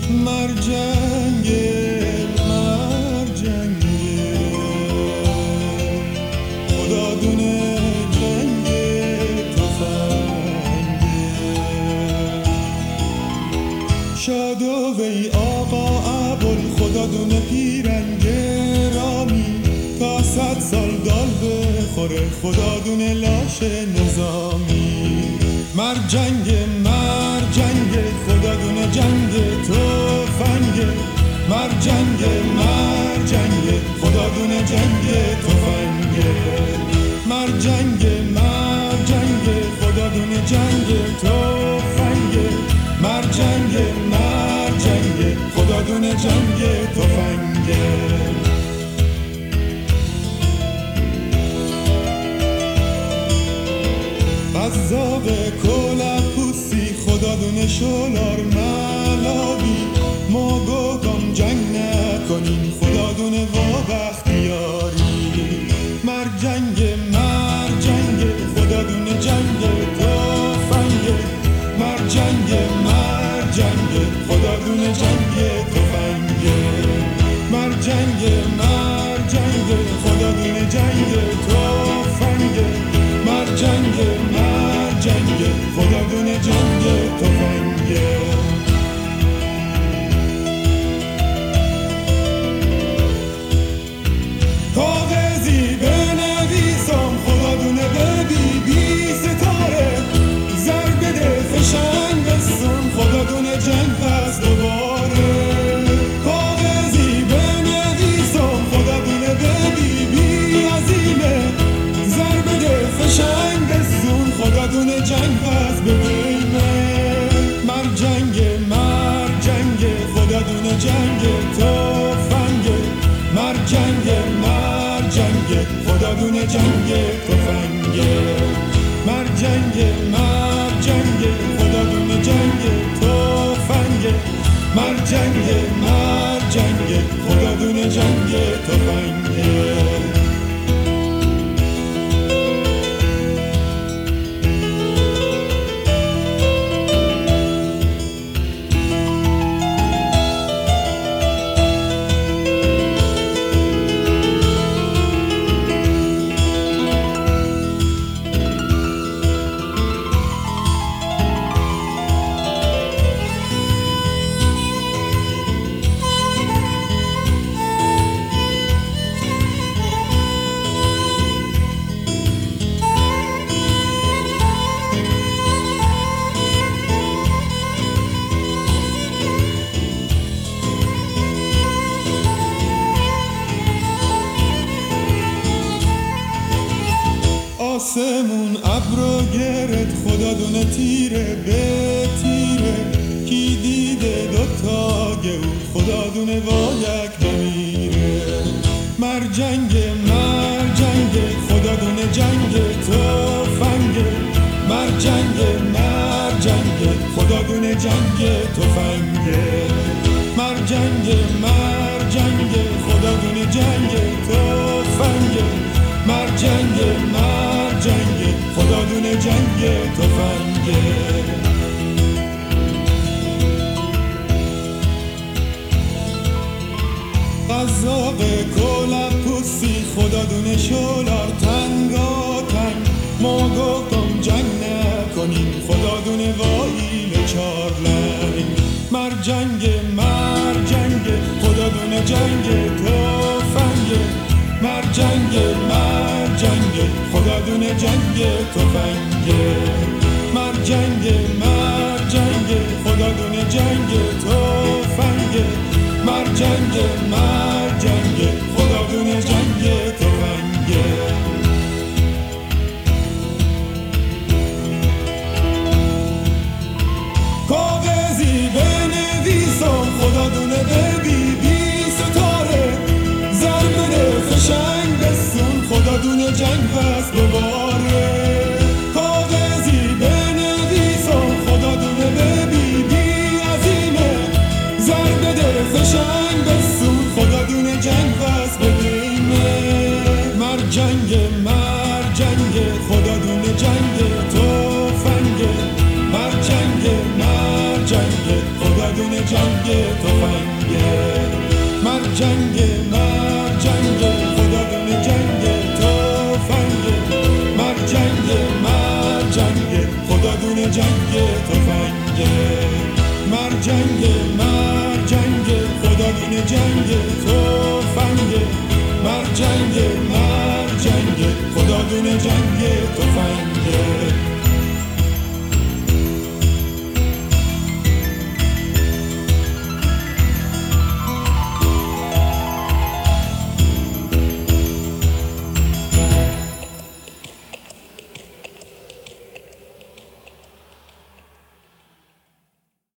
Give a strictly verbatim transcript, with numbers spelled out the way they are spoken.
مرجنگه مرجنگه خدا دونه جنگه تفنگه شادو وی آقا ابوال خدا دونه پیرنگه رامی تا صد سال دال بخوره خدا دونه لاش نظامی مرجنگه مرجنگه خدا دونه جنگ تفنگه مرجنگه مرجنگه خدا دونه جنگ تفنگه مرجنگه مرجنگه خدا دونه جنگ تفنگه مرجنگه مرجنگه خدا دونه جنگ تفنگه قذاب کلپوسی خدا دونه شلار ملاوی ما گفتم جنگ نکنیم خدا دونه وا بختیاری مرجنگ مرجنگ خدا دونه جنگ تفنگه مرجنگ مرجنگ خدا دونه جنگ تفنگه مرجنگ مرجنگ خدا دونه جنگ تفنگه مرجنگ مرجنگ خدا دونه جنگ تفنگه کاغذی بنویسم خدا دونه به بی بی ستاره زر بده فشنگ بسون خدا دونه جنگ پس دوباره کاغذی بنویسم خدا دونه به بی بی عظیمه زر بده فشنگ بسون خدا دونه جنگ پس ببینه مرجنگ مرجنگ خدا دونه جنگ تفنگه مرجنگ مرجنگ خدا دونه جنگ تفنگه مرجنگ مرجنگ خدا دونه جنگ تفنگه مرجنگ مرجنگ خدا دونه جنگ تفنگه آسمون ابرو گرد خدا دونه تیره به تیره کی دیده دوتا گهو خدا دونه وایک بمیره مرجنگ مرجنگ خدا دونه جنگ تفنگه مرجنگ مرجنگ خدا دونه جنگ تفنگه مرجنگ مرجنگ خدا دونه جنگ تفنگه مرجنگ مرجنگ خدا دونه جنگ تفنگه قذاب کلپوسی خدا دونه شلار تنگا تنگ ما گفتم جنگ نکنیم خدا دونه وایل چار لنگ مرجنگ مرجنگ خدا دونه جنگ تفنگه مرجنگ مرجنگ خدا دونه جنگ تفنگه مرجنگ مرجنگ خدا دونه جنگ تفنگه مرجنگ مرجنگ خدا دونه جنگ تفنگه کاغذی بنویسم خدا دونه به بی بی ستاره زر بده فشنگ بسون خدا دونه جنگ پس دوباره کاغذی بنویسم خدا دونه به بی بی عظیمه زر بده فشنگ بسون خدا دونه جنگ پس ببینه مرجنگ مرجنگ خدا دونه جنگ تفنگه مرجنگ مرجنگ خدا دونه جنگ جنگه